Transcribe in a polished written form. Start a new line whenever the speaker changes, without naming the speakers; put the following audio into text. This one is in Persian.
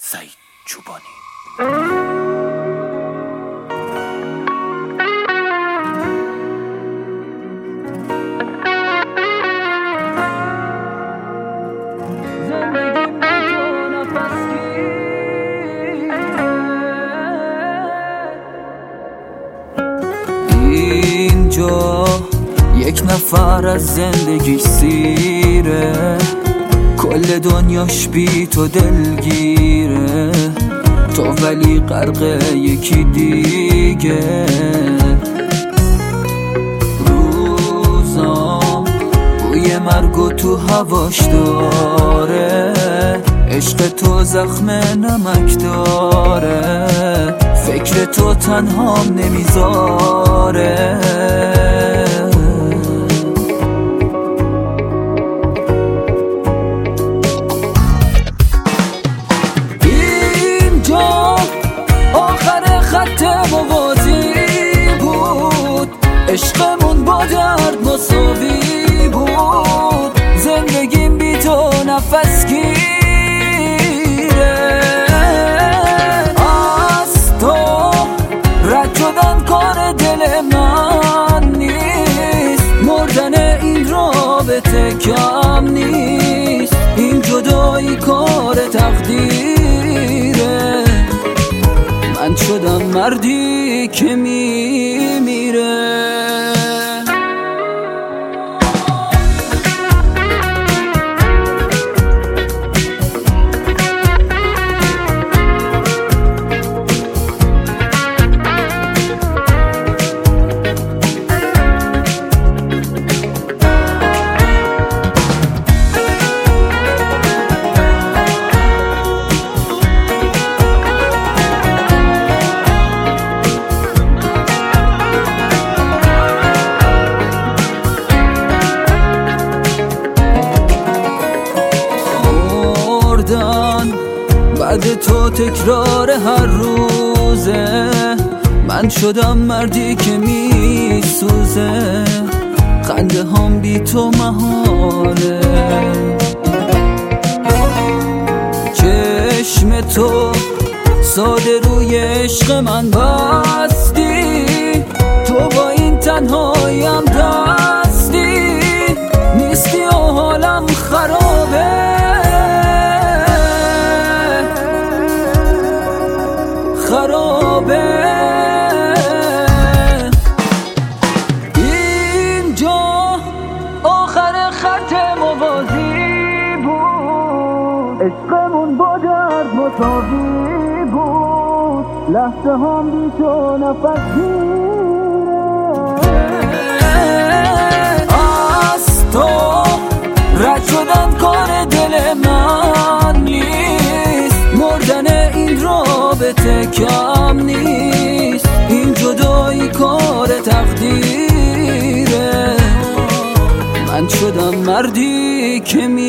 سعید چوبانی.
اینجا یک نفر از زندگی سیره، کل دنیاش بی تو دلگیره، تو ولی غرق یکی دیگه. روزام بوی مرگو تو هواش داره، عشق تو زخم نمک داره، فکر تو تنهام نمیذاره. اینجا آخر خط موازی بود، عشقمون با درد مساوی بود، زندگیم بی تو نفس گیره. شدن کار دل من نیست، مردن این رابطه کم نیست، این جدایی کار تقدیره، من شدم مردی که میمیره. بعد تو تکرار هر روزه، من شدم مردی که میسوزه، خنده هم بی تو محاله. چشم تو ساده روی عشق من بستی، تو با این تنهاییم دستی، نیستی و حالم خرابه خرابه. اینجا آخر خط موازی بود، عشقمون با درد مساوی بود، لحظه هم بی تو نفس گیره. از تو رد شدن کار دل من نیست، مردن این رابطه کم نیست، این جدایی کار تقدیره، من شدم مردی که